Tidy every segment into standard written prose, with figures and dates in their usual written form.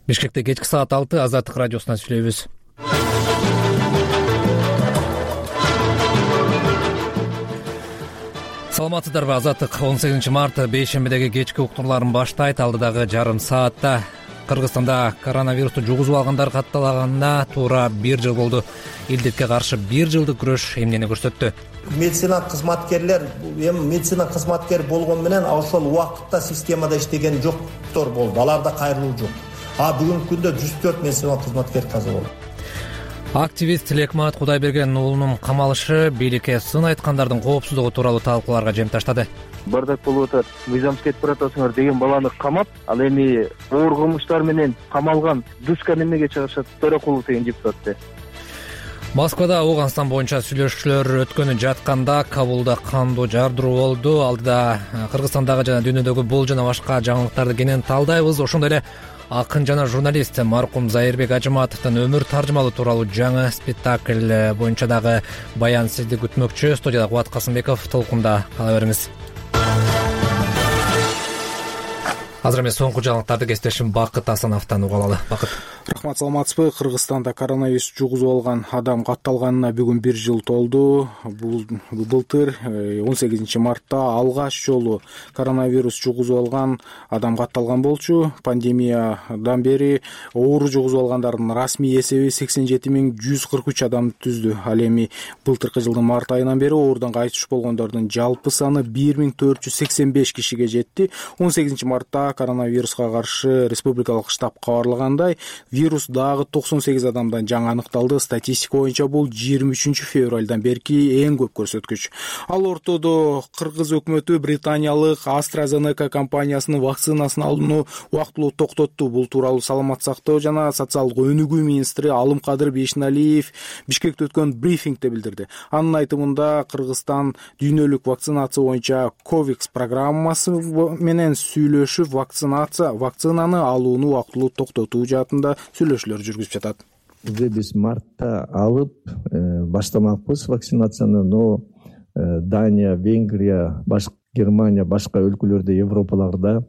Бишкекте кечки саат 6 Азаттык радиосунан сүйлөйбүз. Саламатсыздарбы? Азаттык 18 март бейшембидеги кечки уктурларын баштайт. Алдыдагы жарым саатта Кыргызстанда коронавирусту жугузуп алгандар катталаганына туура 1 жыл болду. Илдетке каршы 1 жылдык күрөш эмнени көрсөттү? Медицина кызматкерлер медицина кызматкер болгон менен ошол убакытта системада иштеген жоктор болду. Аларда кайрылуу жок. Бүгүнкү күндө 104 медицина кызматкер каза болду. Активист Лекмат Кудайберген уулунун камалышы бийликке сын айткандардын коопсуздугу тууралуу талкууларга жем таштады. Бардак болуп атат, мыйзамсыз кетип баратасыңар деген баланы камап, ал эми оор кылмыштар менен камалган Дускан эмнеге чыгышат? Төрөкулов деген депутатты. Москвада Ооганстан боюнча сүйлөшүүлөр өткөнү жатканда Кабулда кандуу жардыруу болду. Алдыда Кыргызстандагы жана дүйнөдөгү бул жана башка жаңылыктарды кенен талдайбыз. Ошондой эле акын жана журналист маркум Зайырбек Ажыматовдун өмүр таржымалуу тууралуу жаңы спектакль боюнча дагы баян сизди күтмөкчү. Студияда Кубат Касымбеков, толкунда кала бериңиз. Азыр эми соңку жаңылыктарды кесиптешим Бакыт Асановдон угуп алалы. Бакыт. Рахмат, саламатсызбы? Кыргызстанда коронавирус жугузуп алган адам катталганына бүгүн 1 жыл толду. Былтыр 18 мартта алгач жолу коронавирус жугузуп алган адам катталган болчу. Пандемиядан бери оору жугузуп алгандардын расмий эсеби 87.143 адам түздү. Ал эми былтыркы жылдын март айынан бери оорудан кайтыш болгондордун жалпы саны 1485 кишиге жетти. 18 мартта коронавируска каршы республикалык штаб кабарлагандай, вирус дагы 98 адамдан жаңы аныкталды. Статистика боюнча бул 23 февралдан берки эң көп көрсөткүч. Ал ортодо Кыргыз өкмөтү британиялык AstraZeneca компаниясынын вакцинасын алууну убактылуу токтотту. Бул тууралуу Саламат сактоо жана социалдык өнүгүү министри Алымкадыр Бейшеналиев Бишкекте өткөн брифингде билдирди. Анын айтымында Кыргызстан дүйнөлүк вакцинация боюнча COVAX программасы менен сүйлөшүп вакцинаны алууну убактылуу токтотуу жаатында сүйлөшүүлөр жүргүзүп жатат. Биз мартта алып баштамакпыз вакцинацияны, но Дания, Венгрия, Германия, башка өлкөлөрдө, Европаларда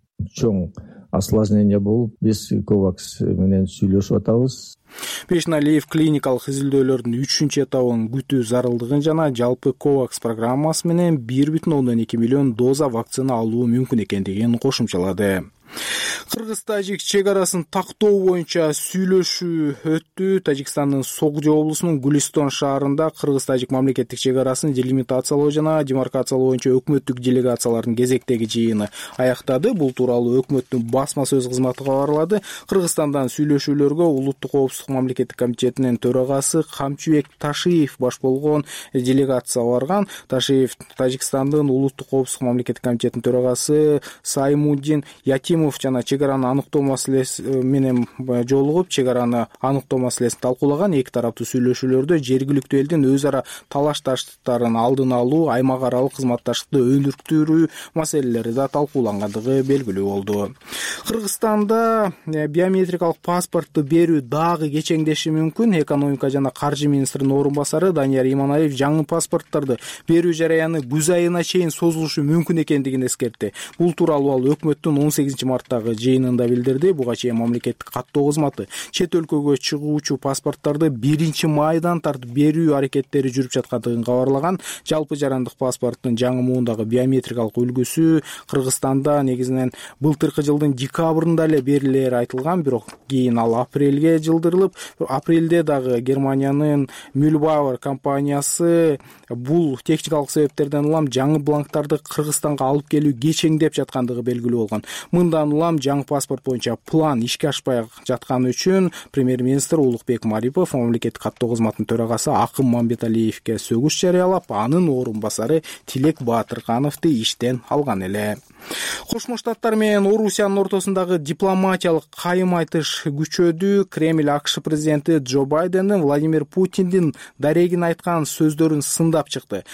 чоң осложнение болуп, биз COVAX менен сүйлөшүп атабыз. Бейшеналиев клиникалык изилдөөлөрдүн 3-чү этабын күтүү зарылдыгын жана жалпы COVAX программасы менен 1,2 миллион доза вакцина алуу мүмкүн экендигин кошумчалады. Кыргыз-Тажик чек арасын тактоо боюнча сүйлөшүү өттү. Тажикстандын Согдо облусунун Гулистон шаарында Кыргыз-Тажик мамлекеттик чек арасын делимитациялоо жана демаркациялоо боюнча өкмөттүк делегациялардын кезектеги жыйыны аяктады. Бул тууралуу өкмөттүн басма сөз кызматы кабарлады. Кыргызстандан сүйлөшүүлөргө Улуттук коопсуздук мамлекеттик комитетинин төрагасы Камчыбек Ташиев баш болгон делегация барган. Ташиев Тажикстандын Улуттук коопсуздук мамлекеттик комитетинин төрагасы Саймуддин Ятимов жана чек араны аныктоо маселеси менен жолугуп, чек араны аныктоо маселесин талкуулаган. Эки тараптуу сүйлөшүүлөрдө жергиликтүү элдин өз ара талаш-таштыктарын алдын алуу, аймак аралык кызматташтыкты өнүктүрүү маселелери да талкуулангандыгы белгилүү болду. Кыргызстанда биометрикалык паспортту берүү дагы кечеңдеши мүмкүн. Экономика жана каржы министринин орун басары Данияр Иманаев жаңы паспорттарды берүү жараяны күз айына чейин созулушу мүмкүн экендигин эскертти. Бул тууралуу ал өкмөттүн 18 марттагы жыйынында билдирди. Буга чейин мамлекеттик каттоо кызматы чет өлкөгө чыгуучу паспорттарды 1 майдан тартып берүү аракеттери жүрүп жаткандыгын кабарлаган. Жалпы жарандык паспорттун жаңы муундагы биометрикалык үлгүсү Кыргызстанда негизинен былтыркы жылдын декабрында эле берилери айтылган, бирок кийин ал апрелге жылдырылып, апрелде дагы Германиянын Mühlbauer компаниясы бул техникалык себептерден улам жаңы бланктарды Кыргызстанга алып келүү кечеңдеп жаткандыгы белгилүү болгон. Мындан улам жаңы паспорт боюнча план ишке ашпай жатканы үчүн премьер-министр Улукбек Марипов мамлекеттик каттоо кызматынын төрагасы Акын Мамбеталиевке сөгүш жарыялап, анын орун басары Тилек Баатыркановду иштен алган эле. Кошмо Штаттар менен Орусиянын ортосундагы дипломатиялык кайым айтыш күчөдү. Кремль АКШ президенти Джо Байдендин Владимир Путиндин дарегин айткан сөздөрүн сындап чыкты.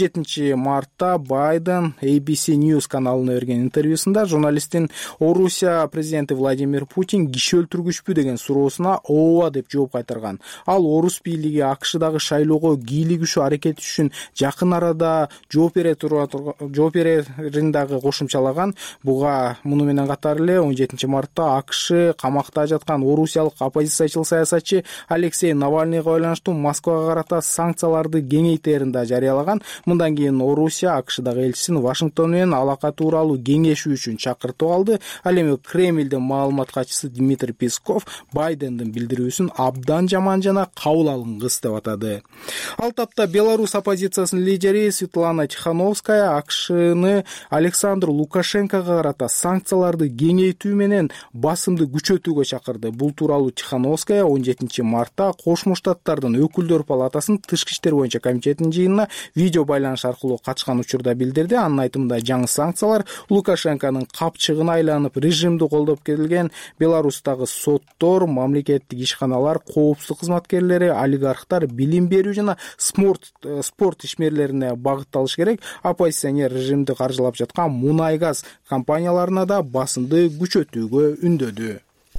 17 мартта Байден ABC News каналына берген интервьюсунда журналисттин Орусия президенти Владимир Путин киши өлтүргүчпү деген суроосуна ооба деп жооп кайтарган. Ал Орус бийлиги АКШдагы шайлоого кийлигишүү аракети үчүн жакын арада жооп берерин дагы кошумчалады. жарыялаган. Муну менен катар эле 17 мартта АКШ камакта жаткан орусиялык оппозициячыл саясатчы Алексей Навальныйга байланыштуу Москвага карата санкцияларды кеңейтерин да жарыялаган. Мындан кийин Орусия АКШдагы элчисин Вашингтон менен алака тууралуу кеңешүү үчүн чакыртып алды. Ал эми Кремлдин маалымат катчысы Дмитрий Песков Байдендин билдирүүсүн абдан жаман жана кабыл алынгыс деп атады. Ал тапта Беларусь оппозициясынын лидери Светлана Тихановская АКШны Александр Лукашенкого карата санкцияларды кеңейтүү менен басымды күчөтүүгө чакырды. Бул тууралуу Тихановская 17 мартта Кошмо Штаттардын өкүлдөр палатасынын тышкы иштер боюнча комитетинин жыйынына видео байланыш аркылуу катышкан учурда билдирди. Анын айтымында жаңы санкциялар Лукашенконун капчыгына айланып режимди колдоп келген Беларустагы соттор, мамлекеттик ишканалар, коопсуздук кызматкерлери, олигархтар, билим берүү жана спорт ишмерлерине багытталыш керек. Оппозиционер режимди каржылап жаткан мунай газ компанияларына да басымды күчөтүүгө үндөдү.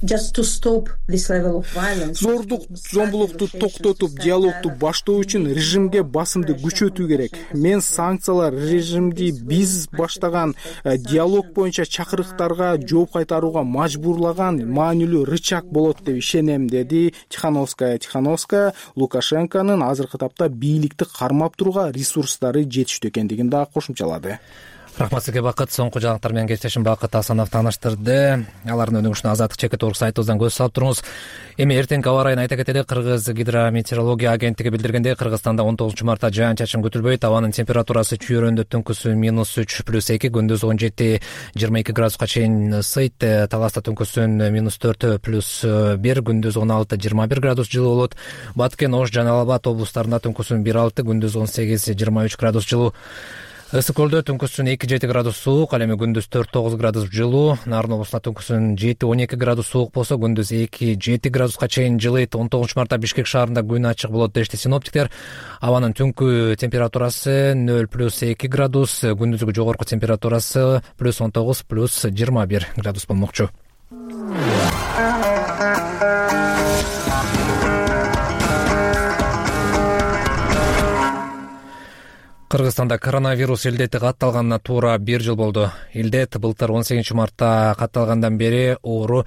Зордук, зомбулукту токтотуп, диалогду баштоо үчүн режимге басымды күчөтүү керек. Мен санкциялар режимди биз баштаган диалог боюнча чакырыктарга жооп кайтарууга мажбурлаган маанилүү рычаг болот деп ишенем, деди Тихановская. Лукашенконун азыркы тапта бийликти кармап турууга ресурстары жетиштүү экендигин да кошумчалады. Рахмат сизге Бакыт. Соңку жаңылыктар менен кесиптешим Бакыт Асанов тааныштырды. Алардын өнүгүшүнө Азаттык чекит орг сайтыбыздан көз салып туруңуз. Эми эртеңки аба ырайын айта кетели. Кыргыз гидрометеорология агенттиги билдиргендей, Кыргызстанда 19 мартта жаан-чачын күтүлбөйт. Абанын температурасы чүйөрөндө түнкүсү -3+2, күндүз 17-22 градуска чейин ысыйт. Таласта түнкүсүн -4+1, күндүз 16-21 градус жылуу болот. Баткен, Ош, Жалал Абад облустарында түнкүсүн 1-6, күндүз 18-23 градус жылуу. Ысык көлдө түнкүсүн 2-7 градус суук, ал эми күндүз 4-9 градус жылуу. Нарын облусунда түнкүсүн 7-12 градус суук болсо, күндүз 2-7 градуска чейин жылыйт. 19 мартта Бишкек шаарында күн ачык болот дешти синоптиктер. Абанын түнкү температурасы 0+2 градус, күндүзгү жогорку температурасы +19-+21 градус болмокчу. Кыргызстанда коронавирус илдети катталганына туура 1 жыл болду. Илдет былтыр 18 мартта катталгандан бери оору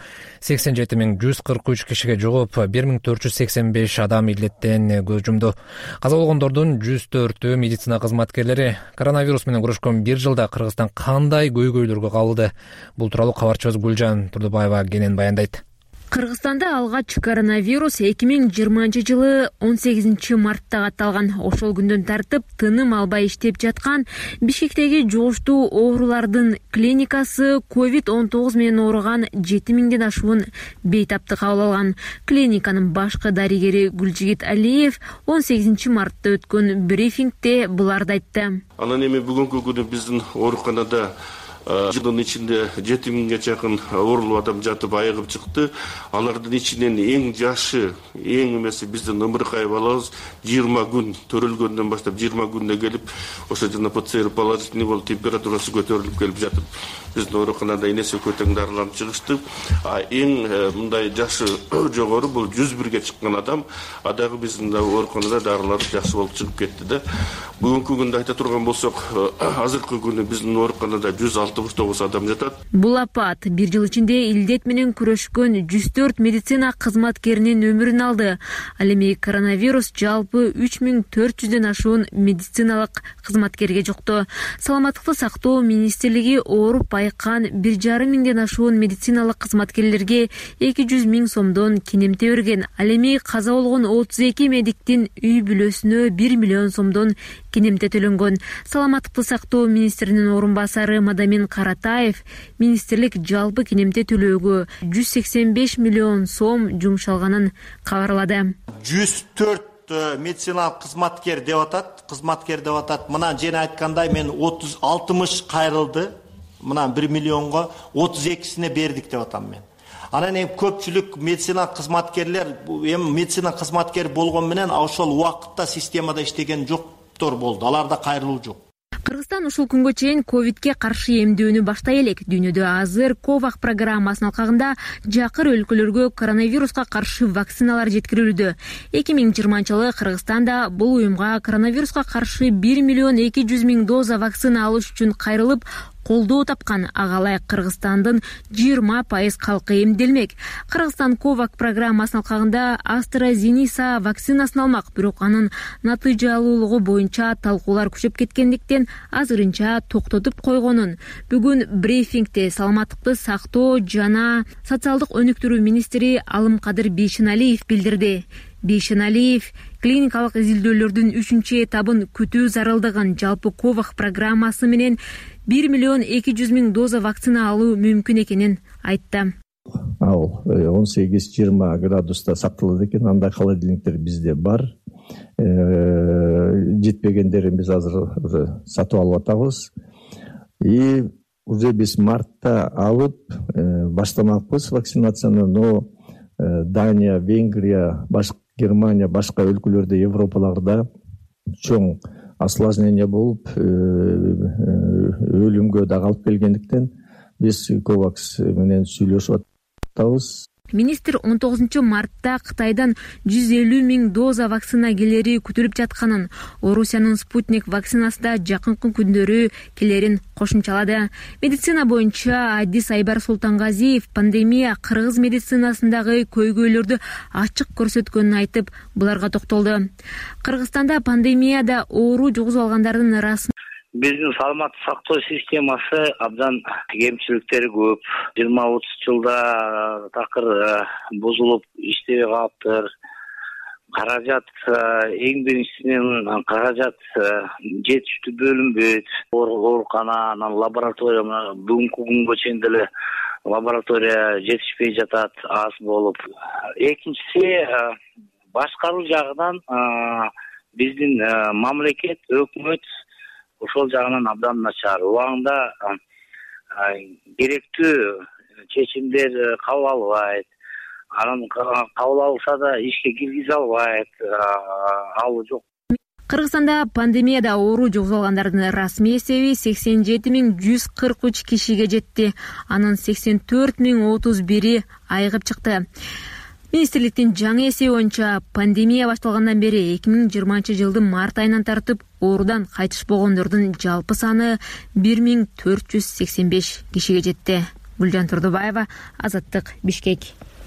87.143 кишиге жугуп, 1485 адам илдеттен көз жумду. Каза болгондордун 104-ü медицина кызматкерлери. Коронавирус менен күрөшкөн 1 жылда Кыргызстан кандай көйгөйлөргө кабылды? Бул тууралуу кабарчыбыз Гүлжан Турдубаева кенен баяндайт. Кыргызстанда алгач коронавирус 2020 жылы 18 мартта катталган. Ошол күндөн тартып тыным албай иштеп жаткан Бишкектеги жугуштуу оорулардын клиникасы COVID-19 менен ооруган 7000ден ашуун бейтапты кабыл алган. Клиниканын башкы дарыгери Гүлжигит Алиев 18 мартта өткөн брифингде буларды айтты. Анан эми бүгүнкү күнү биздин ооруканада жылдын ичинде 7000ге чакын оорулуу адам жатып айыгып чыкты. Алардын ичинен эң жашы, эң эмеси биздин Ымыркай балабыз 20 күн төрөлгөндөн баштап 20 күндө келип, ошо жана ПЦР положительный болуп, температурасы көтөрүлүп келип жатып, биздин ооруканада энеси көтөң дарыланып чыгышты. Эң мындай жашы жогору бул 101ге чыккан адам, дагы биздин ооруканада дарылар жакшы болуп чыгып кетти да. Бүгүнкү күндө айта турган болсок, азыркы күнү биздин ооруканада 169 адам жатат. Бул апат 1 жыл ичинде илдет менен күрөшкөн 104 медицина кызматкеринин өмүрүн алды. Ал эми коронавирус жалпы 3400ден ашуун медициналык кызматкерге жукту. Саламаттыкты сактоо министрлиги ооруп айыккан 1,5 миңден ашуун медициналык кызматкерлерге 200 миң сомдон кенемте берген. Ал эми каза болгон 32 медиктин үй бүлөсүнө 1 миллион сомдон кенемте төлөнгөн. Саламаттыкты сактоо министринин орун басары Мадамин Каратаев министрлик жалпы кенемте төлөөгө 185 миллион сом жумшалганын кабарлады. 104 медициналык кызматкер деп атат. Мына жена айткандай мен 60 кайрылды. Мына 1 миллионго 32сине бердик деп атам мен. Анан эми көпчүлүк медицина кызматкерлер, эми медицина кызматкер болгон менен ошол убакытта системада иштеген жоктор болду. Аларда кайрылуу жок. Кыргызстан ушул күнгө чейин ковидке каршы эмдөөнү баштай элек. Дүйнөдө азыр COVAX программасынын алкагында жакыр өлкөлөргө коронавируска каршы вакциналар жеткирилүүдө. 2020 жылы Кыргызстанда бул уюмга коронавируска каршы 1 миллион 200 миң доза вакцина алыш үчүн кайрылып, колдоо тапкан. Ага ылайык Кыргызстандын 20% калкы эмделмек. Кыргызстан Ковак программасынын алкагында AstraZeneca вакцинасын алмак, бирок анын натыйжалуулугу боюнча талкуулар күчөп кеткендиктен азырынча токтотуп койгонун бүгүн брифингде саламаттыкты сактоо жана социалдык өнүктүрүү министри Алымкадыр Бейшеналиев билдирди. Бейшеналиев клиникалык изилдөөлөрдүн 3-чү этабын күтүү зарылдыгын, жалпы Ковак программасы менен 1,2 миллион доза вакцина алуу мүмкүн экенин айтты. Ал 18-20 градуста сакталат экен, андай холодильниктер бизде бар. Жетпегендерин биз азыр уже сатып алып атабыз. И уже биз мартта алып баштамакпыз вакцинацияны, но Дания, Венгрия, Германия, башка өлкөлөрдө, Европаларда чоң осложнение болуп, өлүмгө да алып келгендиктен биз Ковакс менен сүйлөшүп атабыз. Министр 19 мартта Кытайдан 150 000 доза вакцина келери күтүлүп жатканын, Орусиянын Спутник вакцинасы да жакынкы күндөрү келерин кошумчалады. Медицина боюнча Адис Айбар Султангазиев пандемия кыргыз медицинасындагы көйгөйлөрдү ачык көрсөткөнүн айтып, буларга токтолду. Кыргызстанда пандемияда оору жугузуп алгандардын расмий Биздин саламаттык сактоо системасы абдан кемчиликтери көп. 20-30 жылда такыр бузулуп иштебей калыптыр. Каражат, эң биринчисинен каражат жетиштүү бөлүнбөйт. Оорукана, анан лаборатория бүгүнкү күнгө чейин деле лаборатория жетишпей жатат, аз болуп. Экинчиси башкаруу жагынан биздин мамлекет, өкмөт ошол жагынан абдан начар. Убагында керектүү чечимдер кабыл албайт. Анан кабыл алса да ишке киргизе албайт. Ал жок. Кыргызстанда пандемияда оору жугузуп алгандардын расмий эсеби 87 143 кишиге жетти. Анын 84 031 айыгып чыкты. Министрликтин жаңы эсеби боюнча пандемия башталгандан бери 2020 жылдын март айынан тартып оорудан кайтыш болгондордун жалпы саны 1485 кишиге жетти. Гүлжан Турдубаева, Азаттык, Бишкек.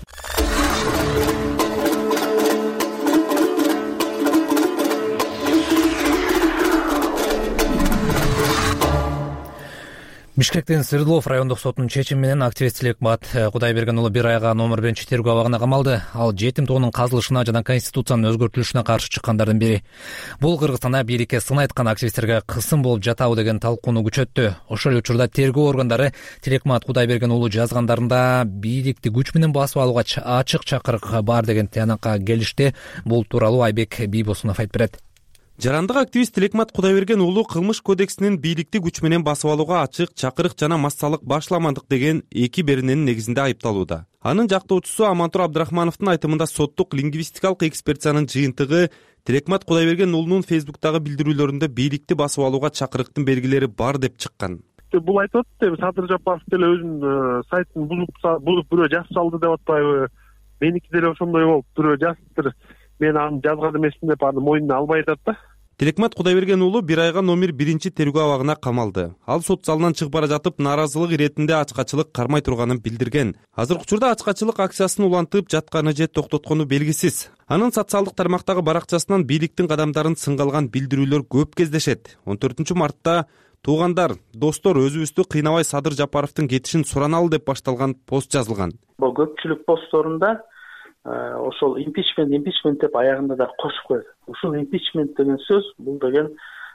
Бишкектин Свердлов райондук сотунун чечими менен активист Тилекмат Кудайберген уулу 1 айга номер 1 тергөө абагына камалды. Ал жетим тоонун казылышына жана конституциянын өзгөртүлүшүнө каршы чыккандардын бири. Бул Кыргызстанда бийликке сын айткан активисттерге кысым болуп жатабы деген талкууну күчөттү. Ошол учурда тергөө органдары Тилекмат Кудайберген уулу жазгандарында бийликти күч менен басып алууга ачык чакырык бар деген тыянакка келишти. Бул тууралуу Айбек Бийбосунов айтып берет. Жарандык активист Тилекмат Кудайберген уулу кылмыш кодексинин бийликти күч менен басып алууга ачык чакырык жана массалык башламадык деген 2 берененин негизинде айыпталууда. Анын жактоочусу Амантур Абдрахмановдун айтымында соттук лингвистикалык экспертизанын жыйынтыгы Тилекмат Кудайберген уулунун Фейсбуктагы билдирүүлөрүндө бийликти басып алууга чакырыктын белгилери бар деп чыккан. Бул айтып атты, Садыр Жапаров деле өзүнүн сайтын бузуп бирөө жазып салды деп атпайбы? Меники деле ошондой болуп бирөө жазыптыр. Мен аны жазган эмесмин деп аны мойнуна албай атат да. Тилекмат Кудайберген уулу 1 айга номер 1 тергөө абагына камалды. Ал сот залынан чыгып бара жатып нааразылык иретинде ачкачылык кармай турганын билдирген. Азыркы учурда ачкачылык акциясын улантып жатканы же токтоткону белгисиз. Анын социалдык тармактагы баракчасынан бийликтин кадамдарын сынга алган билдирүүлөр көп кездешет. 14 мартта туугандар, достор, өзүбүздү кыйнабай Садыр Жапаровдун кетишин сураналы деп башталган пост жазылган. Бул көпчүлүк постторунда ошол импичмент деп аягында да кошуп коет. Ушул импичмент деген сөз, бул деген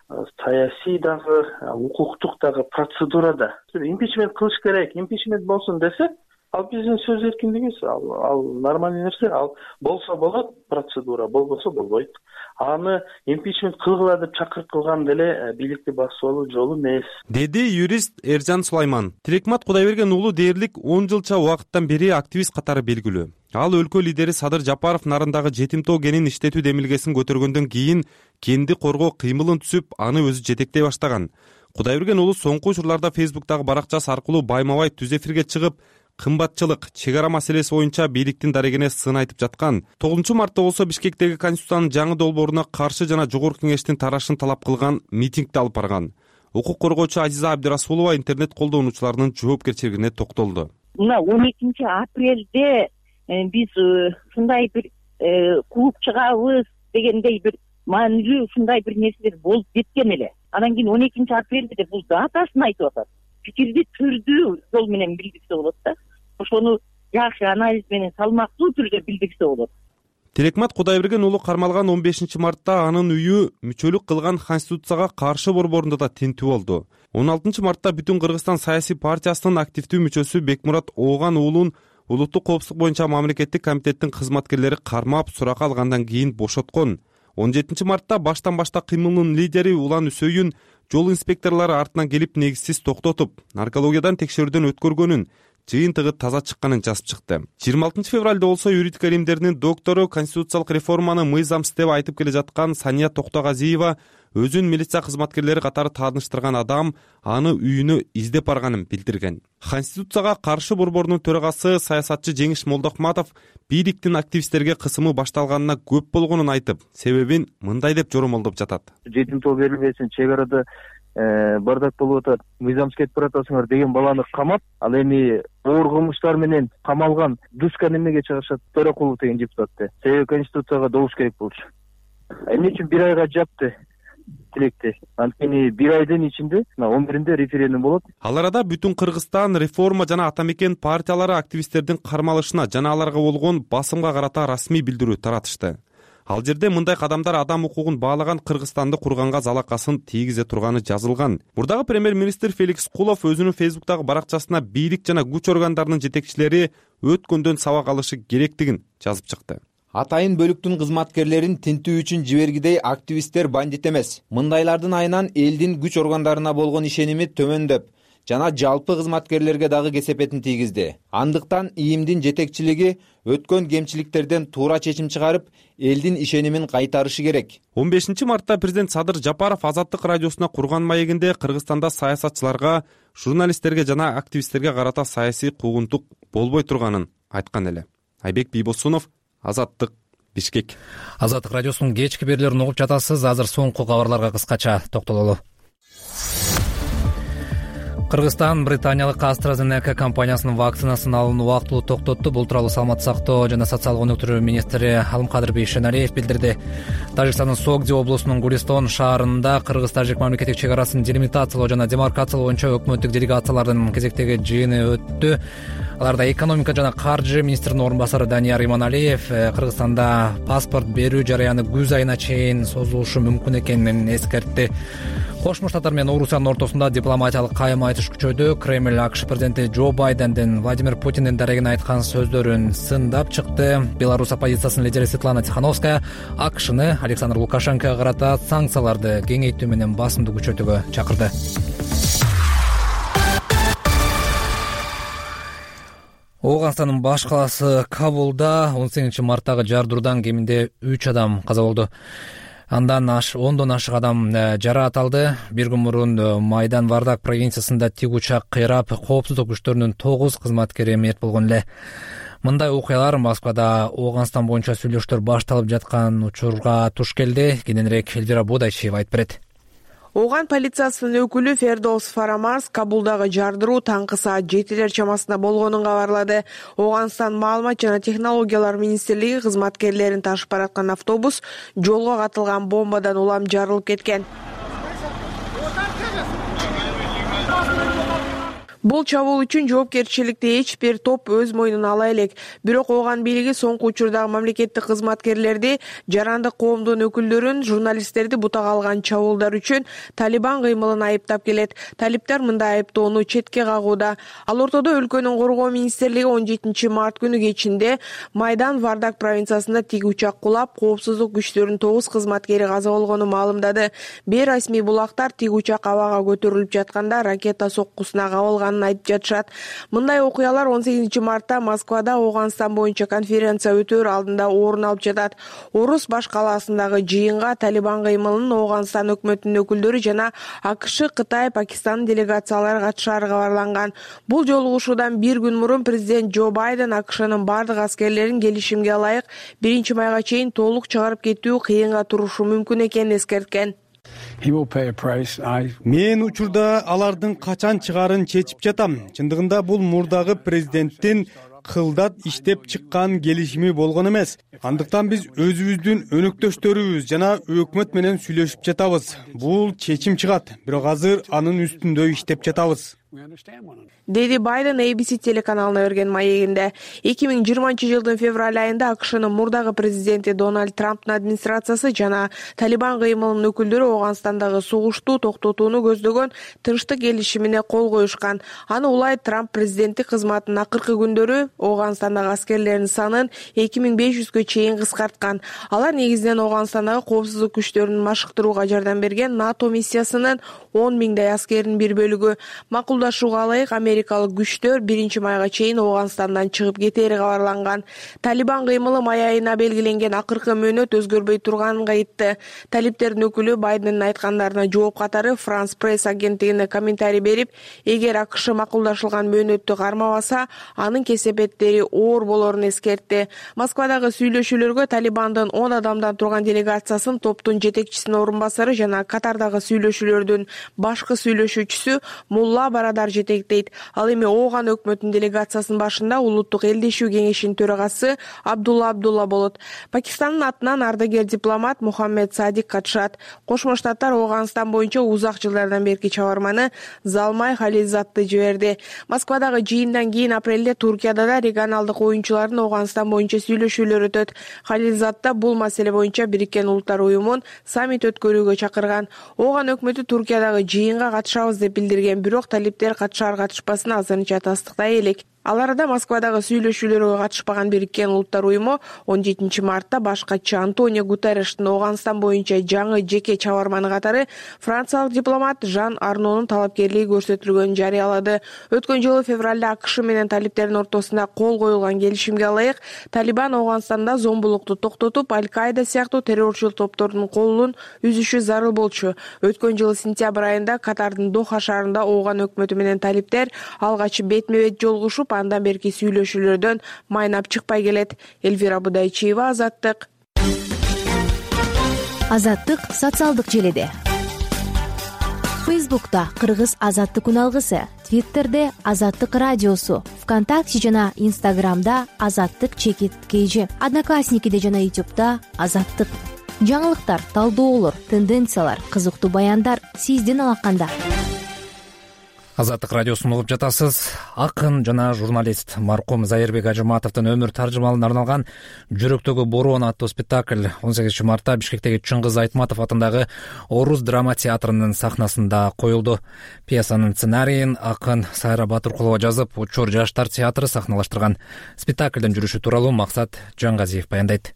саясий дагы, укуктук дагы процедура да. Импичмент кылыш керек, импичмент болсун десе, ал биздин сөз эркиндигибиз, ал нормальный нерсе, ал болсо болот процедура, болбосо болбойт. Аны импичмент кылгыла деп чакырык кылган деле бийликти басып алуу жолу эмес, деди юрист Эржан Сулайман. Тилекмат Кудайберген уулу дээрлик 10 жылча убакыттан бери активист катары белгилүү. Ал өлкө лидери Садыр Жапаров нарындагы жетим тоо кенин иштетүү демилгесин көтөргөндөн кийин кенди коргоо кыймылын түзүп, аны өзү жетектей баштаган. Кудайберген уулу соңку учурларда Фейсбуктагы баракчасы аркылуу байма-бай түз эфирге чыгып, кымбатчылык, чек ара маселеси боюнча бийликтин дарегине сын айтып жаткан. 9 мартта болсо Бишкектеги Конституциянын жаңы долбооруна каршы жана жогорку кеңештин тарашын талап кылган митингди алып барган. укук коргоочу Азиза Абдирасулова интернет колдонуучуларынын жоопкерчилигине токтолду. Мына 12 апрелде биз ушундай бир кууп чыгабыз дегендей бир маанилүү ушундай бир нерселер болуп жеткен эле. Анан кийин 12 апрелде бул датасын айтып атат. Пикирди түрдүү жол менен билдирсе болот да. Ошону жакшы анализ менен салмактуу түрдө билдирсе болот. Тилекмат Кудайберген уулу кармалган 15 мартта анын үйү мүчөлүк кылган Конституцияга каршы борборунда да тинтүү болду. 16 мартта Бүтүн Кыргызстан саясий партиясынын активдүү мүчөсү Бекмурат Ооган уулун улуттук коопсуздук боюнча мамлекеттик комитеттин кызматкерлери кармап суракка алгандан кийин бошоткон. 17 мартта баштан башта кыймылынын лидери Улан Үсөйүн жол инспекторлору артынан келип негизсиз токтотуп, наркологиядан текшерүүдөн өткөргөнүн, жыйынтыгы таза чыкканын жазып чыкты. 26 февралда болсо юридика илимдеринин доктору, конституциялык реформаны мыйзамсыз деп айтып келе жаткан Сания Токтогазиева өзүн милиция кызматкерлери катары тааныштырган адам аны үйүнө издеп барганын билдирген. Конституцияга каршы борборунун төрагасы саясатчы Жеңиш Молдохматов бийликтин активисттерге кысымы башталганына көп болгонун айтып, себебин мындай деп жоромолдоп жатат. Жетим тоо берилбесин, чек арада бардак болуп атат, мыйзамсыз кетип баратасыңар деген баланы камап, ал эми оор кылмыштар менен камалган Дуска немеге чыгышат? Төрөкулов деген депутатты. Себеби Конституцияга добуш керек болчу. Эмне үчүн 1 айга жапты тилекти? Анткени 1 айдын ичинде 11-нде референдум болот. Ал арада Бүтүн Кыргызстан, Реформа жана Атамекен партиялары активисттердин кармалышына жана аларга болгон басымга карата расмий билдирүү таратышты. Ал жерде мындай кадамдар адам укугун баалаган Кыргызстанды курганга залакасын тийгизе турганы жазылган. Мурдагы премьер-министр Феликс Кулов өзүнүн Фейсбуктагы баракчасына бийлик жана күч органдарынын жетекчилери өткөндөн сабак алышы керектигин жазып чыкты. Атайын бөлүктүн кызматкерлерин тинтүү үчүн жибергидей активисттер бандит эмес. Мындайлардын айынан элдин күч органдарына болгон ишеними төмөндөп, жана жалпы кызматкерлерге дагы кесепетин тийгизди. Андыктан ИИМдин жетекчилиги өткөн кемчиликтерден туура чечим чыгарып, элдин ишенимин кайтарышы керек. 15 мартта президент Садыр Жапаров Азаттык радиосуна курган маегинде Кыргызстанда саясатчыларга, журналисттерге жана активисттерге карата саясий куугунтук болбой турганын айткан эле. Айбек Бийбосунов, Азаттык, Бишкек. Азаттык радиосунун кечки берүүлөрүн угуп жатасыз. Азыр соңку кабарларга кыскача токтололу. Кыргызстан британиялык AstraZeneca компаниясынын вакцинасын алууну убактылуу токтотту. Бул тууралуу Саламаттык сактоо жана социалдык өнүктүрүү министри Алымкадыр Бейшеналиев билдирди. Тажикстандын Согди облусунун Гулистон шаарында Кыргыз-Тажик мамлекеттик чек арасын делимитациялоо жана демаркациялоо боюнча өкмөттүк делегациялардын кезектеги жыйыны өттү. Аларда экономика жана каржы министринин орун басары Данияр Иманалиев Кыргызстанда паспорт берүү жараяны күз айына чейин созулушу мүмкүн экенин эскертти. Кошмо Штаттар менен Орусиянын ортосунда дипломатиялык кайым айтыш күчөдү. Кремль АКШ президенти Джо Байдендин Владимир Путиндин дарегине айткан сөздөрүн сындап чыкты. Беларусь оппозициясынын лидери Светлана Тихановская АКШны Александр Лукашенкоға карата санкцияларды кеңейтүү менен басымды күчөтүүгө чакырды. Ооганстандын баш калаасы Кабулда 18 марттагы жардыруудан кеминде 3 адам каза болду. Андан ондон ашык адам жараат алды. Бир күн мурун Майдан Вардак провинциясында тик учак кыйрап, коопсуздук күчтөрүнүн 9 кызматкери мерт болгон эле. Мындай окуялар Москвада Ооганстан боюнча сүйлөшүүлөр башталып жаткан учурга туш келди. Кененирээк Эльвира Бодайчиева айтып берет. Ооган полициясынын өкүлү Фердос Фарамарс Кабулдагы жардыруу таңкы саат 7 чамасында болгонун кабарлады. Ооганстан маалымат жана технологиялар министрлиги кызматкерлерин ташып бараткан автобус жолго катылган бомбадан улам жарылып кеткен. Бул чабуул үчүн жоопкерчиликти эч бир топ өз мойнуна ала элек. Бирок Ооган бийлиги соңку учурдагы мамлекеттик кызматкерлерди, жарандык коомдун өкүлдөрүн, журналисттерди бутага алган чабуулдар үчүн Талибан кыймылын айыптап келет. Талиптер мындай айыптоону четке кагууда. Ал ортодо өлкөнүн коргоо министрлиги 17 март күнү кечинде Майдан Вардак провинциясында тик учак кулап, коопсуздук күчтөрүнүн 9 кызматкери каза болгонун маалымдады. Бейрасмий булактар тик учак абага көтөрүлүп жатканда ракета соккусуна кабылган айтып жатышат. Мындай окуялар 18 мартта Москвада Ооганстан боюнча конференция өтөр алдында орун алып жатат. Орус баш калаасындагы жыйынга Талибан кыймылынын Ооганстан өкмөтүнүн өкүлдөрү жана АКШ, Кытай, Пакистан делегациялары катышары кабарланган. Бул жолугушуудан бир күн мурун президент Джо Байден АКШнын бардык аскерлерин келишимге ылайык 1 майга чейин толук чыгарып кетүү кыйынга турушу мүмкүн экенин эскерткен. Мен учурда алардын качан чыгарын чечип жатам. Чындыгында бул мурдагы президенттин кылдат иштеп чыккан келишими болгон эмес. Андыктан биз өзүбүздүн өнөктөштөрүбүз жана өкмөт менен сүйлөшүп жатабыз. Бул чечим чыгат, бирок азыр анын үстүндө иштеп жатабыз, деди Байден ABC телеканалына берген маегинде. 2020 февраль айында АКШнын мурдагы президенти Дональд Трамптын администрациясы жана Талибан кыймылынын өкүлдөрү Ооганстандагы согушту токтотууну көздөгөн тынчтык келишимине кол коюшкан. Аны улай Трамп президенттик кызматынын акыркы күндөрү Ооганстандагы аскерлердин санын 2500гө чейин кыскарткан. Алар негизинен Ооганстандагы коопсуздук күчтөрүн машыктырууга жардам берген НАТО миссиясынын 10 миңдей аскеринин бир бөлүгү. Макулдашууга ылайык америкалык күчтөр 1-майга чейин Ооганстандан чыгып кетери кабарланган. Талибан кыймылы май айына белгиленген акыркы мөөнөт өзгөрбөй турганын айтты. Талиптердин өкүлү Байдендин айткандарына жооп катары Франс пресс агенттигине комментарий берип, эгер АКШ макулдашылган мөөнөттү кармабаса, анын кесепеттери оор болорун эскертти. Москвадагы сүйлөшүүлөргө Талибандын 10 адамдан турган делегациясын топтун жетекчисинин орун басары жана Катардагы сүйлөшүүлөрдүн башкы сүйлөшүүчүсү Мулла Барадар жетектейт. Ал эми Ооган өкмөтүнүн делегациясынын башында Улуттук элдешүү кеңешинин төрагасы Абдулла болот. Пакистандын атынан ардагер дипломат Мухаммед Садик катышат. Кошмо Штаттар Ооганстан боюнча узак жылдардан берки чабарманы Залмай Халилзатты жиберди. Москвадагы жыйындан кийин апрелде Туркияда да регионалдык оюнчулардын Ооганстан боюнча сүйлөшүүлөр өтөт. Халилзатта бул маселе боюнча Бириккен Улуттар уюмун саммит өткөрүүгө чакырган. Ооган өкмөтү Туркиядагы жыйынга катышабыз деп билдирген, бирок талиптер катышар-катышпасын азырынча тастыктай элек. Ал арада Москвадагы сүйлөшүүлөргө катышпаган Бириккен Улуттар уюму 17 мартта баш катчы Антонио Гутеррештин Ооганстан боюнча жаңы жеке чабарманы катары франциялык дипломат Жан Арнонун талапкерлиги көрсөтүлгөнүн жарыялады. Өткөн жылы февралда АКШ менен талиптердин ортосунда кол коюлган келишимге ылайык Талибан Ооганстанда зомбулукту токтотуп, Аль-Каида сыяктуу террорчул топтордун колун үзүшү зарыл болчу. Өткөн жылы сентябрь айында Катардын Доха шаарында Ооган өкмөтү менен талиптер алгач бетме-бет жолугушуп, андан берки сүйлөшүүлөрдөн майнап чыкпай келет. Эльвира Будайчиева, Азаттык. Азаттык социалдык желеде. Фейсбукта Кыргыз Азаттык үналгысы, Твиттерде Азаттык радиосу, ВКонтакте жана Инстаграмда Азаттык_KG, Одноклассникиде жана Ютубта Азаттык. Жаңылыктар, талдоолор, тенденциялар, кызыктуу баяндар сиздин алаканда. Азаттык радиосун угуп жатасыз. Акын жана журналист маркум Зайырбек Ажыматовдун өмүр таржымалына арналган Жүрөктөгү бороон аттуу спектакль 18 мартта Бишкектеги Чыңгыз Айтматов атындагы Орус драма театрынын сахнасында коюлду. Пьесанын сценарийин акын Сайра Батыркулова жазып, Учур жаштар театры сахналаштырган. Спектаклдин жүрүшү тууралуу Максат Жангазиев баяндайт.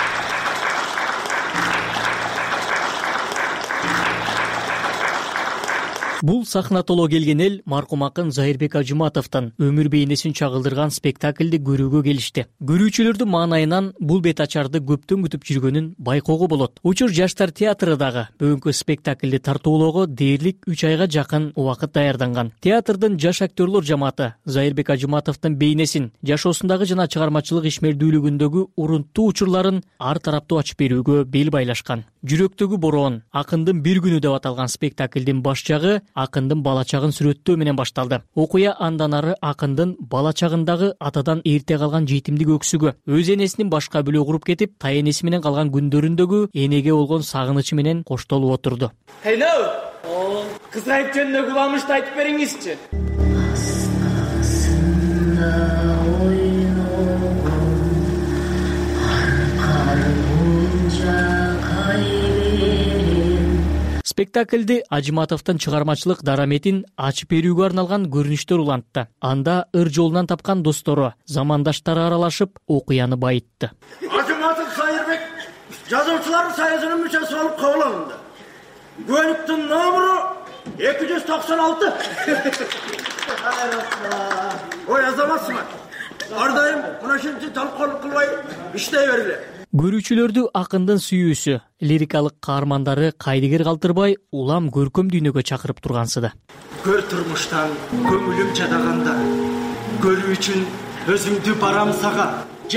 Бул сахна толо келген эл маркум акын Зайырбек Ажыматовдун өмүр бейнесин чагылдырган спектаклди көрүүгө келишти. Көрүүчүлөрдүн маанайынан бул бет ачарды көптөн күтүп жүргөнүн байкоого болот. Учур жаштар театры дагы бүгүнкү спектаклди тартуулоого дээрлик 3 айга жакын убакыт даярданган. Театрдын жаш актерлор жамааты Зайырбек Ажыматовдун бейнесин, жашоосундагы жана чыгармачылык ишмердүүлүгүндөгү урунттуу учурларын ар тараптуу ачып берүүгө бел байлашкан. Жүрөктөгү бороон акындын бир күнү деп аталган спектаклдин баш жагы акындын бала чагын сүрөттөө менен башталды. Окуя андан ары акындын бала чагындагы атадан эрте калган жетимдик өксүгү, өз энесинин башка бөлө куруп кетип, тайэнеси менен калган күндөрүндөгү энеге болгон сагынычы менен коштолуп отурду. Кызайып жөнүндө куламышты айтып бериңизчи. Спектаклди Ажыматовдун чыгармачылык дараметин ачып берүүгө арналган көрүнүштөр улантты. Анда ыр жолунан тапкан достору, замандаштары аралашып, окуяны байытты. Ажыматов Зайырбек жазуучулар союзунун мүчөсү болуп кабыл алынды. Көлүктүн номуру 296. Ой, азаматсыңар. Ар дайым мына ушинчи талкуулук кылбай иштей бергиле. Көрүүчүлөрдү акындын сүйүүсү, лирикалык каармандары кайдыгер калтырбай улам көркөм дүйнөгө чакырып тургансыды. Көр турмуштан көңүлүм чадаганда, көрүү үчүн өзүңдү барам сага.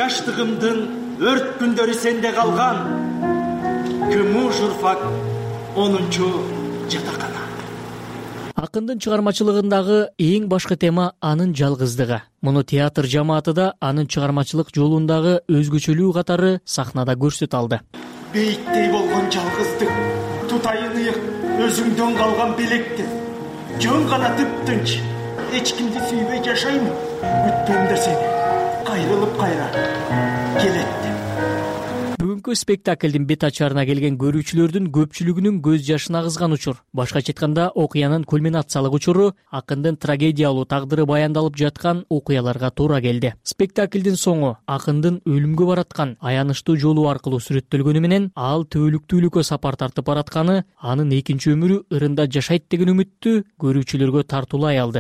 Жаштыгымдын өрт күндөрү сенде калган. Кымуу журфак 10 жатакана. Акындын чыгармачылыгындагы эң башкы тема анын жалгыздыгы. Муну театр жамааты да анын чыгармачылык жолундагы өзгөчөлүгү катары сахнада көрсөтө алды. Бейиттей болгон жалгыздык, тутайын ыйык, өзүңдөн калган белекти. Жөн гана тыптынч, эч кимди сүйбөй жашайм, күттөм да сени. Кайрылып кайра келет. Бүгүнкү спектаклдин бет ачарына келген көрүүчүлөрдүн көпчүлүгүнүн көз жашын агызган учур. Башкача айтканда, окуянын кульминациялык учуру акындын трагедиялуу тагдыры баяндалып жаткан окуяларга туура келди. Спектаклдин соңу акындын өлүмгө бараткан аянычтуу жолу аркылуу сүрөттөлгөнү менен ал түбөлүктүүлүккө сапар тартып баратканы, анын экинчи өмүрү ырында жашайт деген үмүттү көрүүчүлөргө тартуулай алды.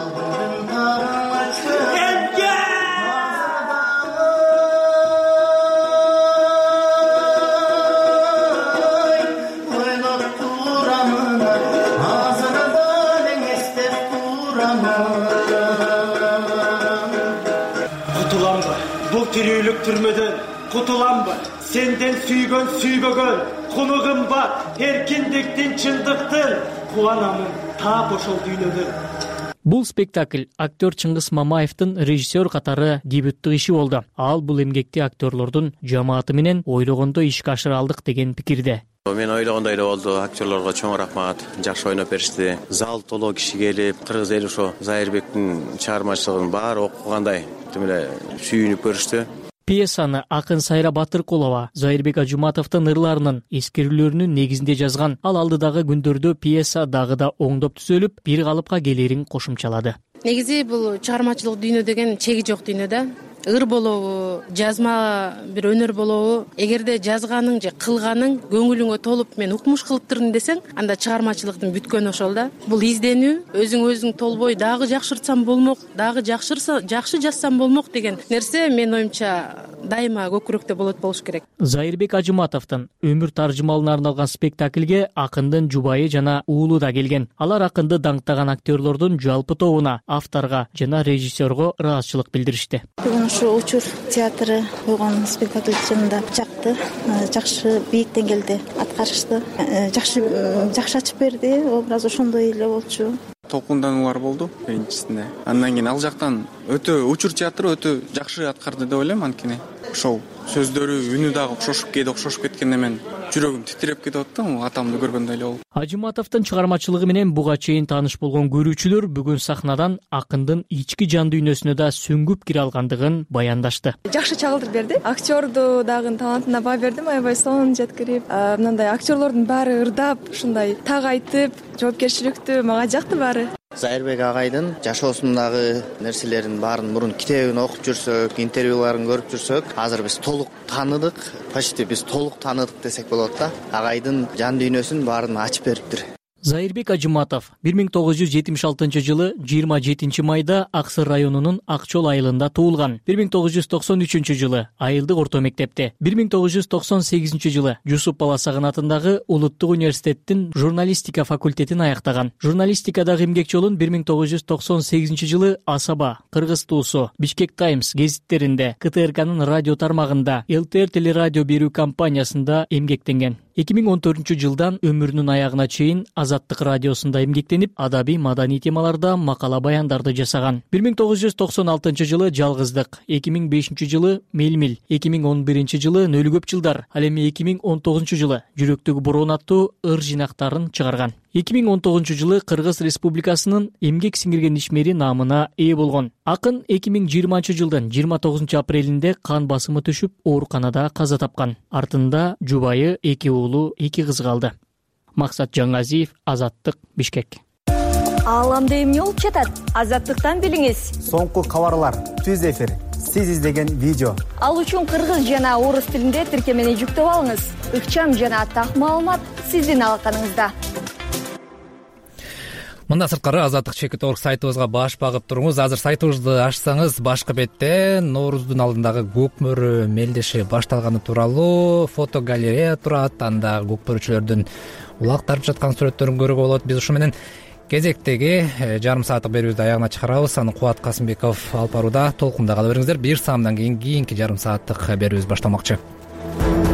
Тирүүлүк түрмөдөн кутуламбы? Сенден сүйгөн сүйбөгөн, куну кымбат, эркиндиктин, чындыктын, кубанамын таап ошол дүйнөдө. Бул спектакль актер Чыңгыз Мамаевдин режиссер катары дебюттук иши болду. Ал бул эмгекти актерлордун жамааты менен ойлогондой ишке ашыра алдык деген пикирде. Мен ойлогондой эле болду. Актерлорго чоң рахмат. Жакшы ойноп беришти. Зал толо киши келип, кыргыз эли ошо Зайырбектин чыгармачылыгын баары окугандай тим эле сүйүнүп көрүштү. Пьесаны акын Сайра Батыркулова Зайырбек Ажуматовдун ырларынын эскерүүлөрүнүн негизинде жазган. Ал алдыдагы күндөрдө пьеса дагы да оңдоп түзөлүп, бир калыпка келерин кошумчалады. Негизи бул чыгармачылык дүйнө деген чеги жок дүйнө да. Ыр болобу, жазма бир өнөр болобу, эгерде жазганың же кылганың көңүлүңө толуп мен укмуш кылып турдум десең, анда чыгармачылыктын бүткөнү ошол да. Бул изденүү, өзүң толбой дагы жакшыртсам болмок, дагы жакшы жазсам болмок деген нерсе менин оюмча дайыма көкүрөктө болуш керек. Зайырбек Ажуматовдун өмүр таржымалына арналган спектаклге акындын жубайы жана уулу да келген. Алар акынды даңктаган актерлордун жалпы тобуна, авторго жана режиссерго ыраазычылык билдиришти. Ушу учур театры койгон спектакль чынында жакты, жакшы бийик деңгээлде аткарышты, жакшы ачып берди, образ ошондой эле болчу. Толкундануулар болду биринчисинде. Андан кийин ал жактан өтө учур театры өтө жакшы аткарды деп ойлойм, анткени ошол сөздөрү, үнү дагы окшошуп кеткенде мен жүрөгүм титиреп кетип аттым, атамды көргөндөй эле болду. Ажуматовдун чыгармачылыгы менен буга чейин тааныш болгон көрүүчүлөр бүгүн сахнадан акындын ички жан дүйнөсүнө да сүңгүп кире алгандыгын баяндашты. Жакшы чагылдырып берди. Актерду дагы талантына баа бердим, аябай сонун жеткирип, мындай актерлордун баары ырдап, ушундай так айтып, жоопкерчиликтүү, мага жакты баары. Зайырбек агайдын жашоосундагы нерселерин баарын мурун китебин окуп жүрсөк, интервьюларын көрүп жүрсөк, азыр биз толук тааныдык, почти биз толук тааныдык десек болот да. Агайдын жан дүйнөсүн баарын ачып бериптир. Зайырбек Ажуматов 1976 жылы 27 майда Аксыр районунун Акчол айылында туулган. 1993 жылы Айылдык орто мектепте, 1998 жылы Жусуп Баласагын атындагы Улуттук университеттин журналистика факультетин аяктаган. Журналистикадагы эмгек жолун 1998 жылы Асаба, Кыргыз Туусу, Бишкек Таймс гезиттеринде, КТРКнын радио тармагында, ЛТР телерадио берүү компаниясында эмгектенген. 2014 жылдан өмүрүнүн аягына чейин Азаттык радиосунда эмгектенип, адабий маданий темаларда макала баяндарды жасаган. 1996 жылы Жалгыздык, 2005 жылы Мелмил, 2011 жылы Нөлүгөп жылдар, ал эми 2019 жылы Жүрөктөгү бороон аттуу ыр жинактарын чыгарган. 2019 жылы Кыргыз Республикасынын эмгек сиңирген ишмери наамына ээ болгон. Акын 2020 жылдын 29 апрелинде кан басымы түшүп, ооруканада каза тапкан. Артында жубайы, 2 уулу, 2 кыз калды. Максат Жаңазиев, Азаттык, Бишкек. Ааламда эмне болуп жатат? Азаттыктан билиңиз. Соңку кабарлар, түз эфир, сиз издеген видео. Ал үчүн кыргыз жана орус тилинде тиркемени жүктөп алыңыз. Ыкчам жана так маалымат сиздин алаканыңызда. Мындан сырткары Азаттык Чекит.org сайтыбызга баш багып туруңуз. Азыр сайтыбызды ачсаңыз, башкы бетте Норуздун алдындагы көкмөрү мелдеши башталганы тууралуу фотогалерея турат. Анда көкмөрүчүлөрдүн улак тартып жаткан сүрөттөрүн көрүүгө болот. Биз ушу менен кезектеги жарым сааттык берүүбүздү аягына чыгарабыз. Аны Кубат Касымбеков алып барууда. Толкунда кала бериңиздер. Бир саамдан кийинки жарым сааттык берүүбүз башталмакчы.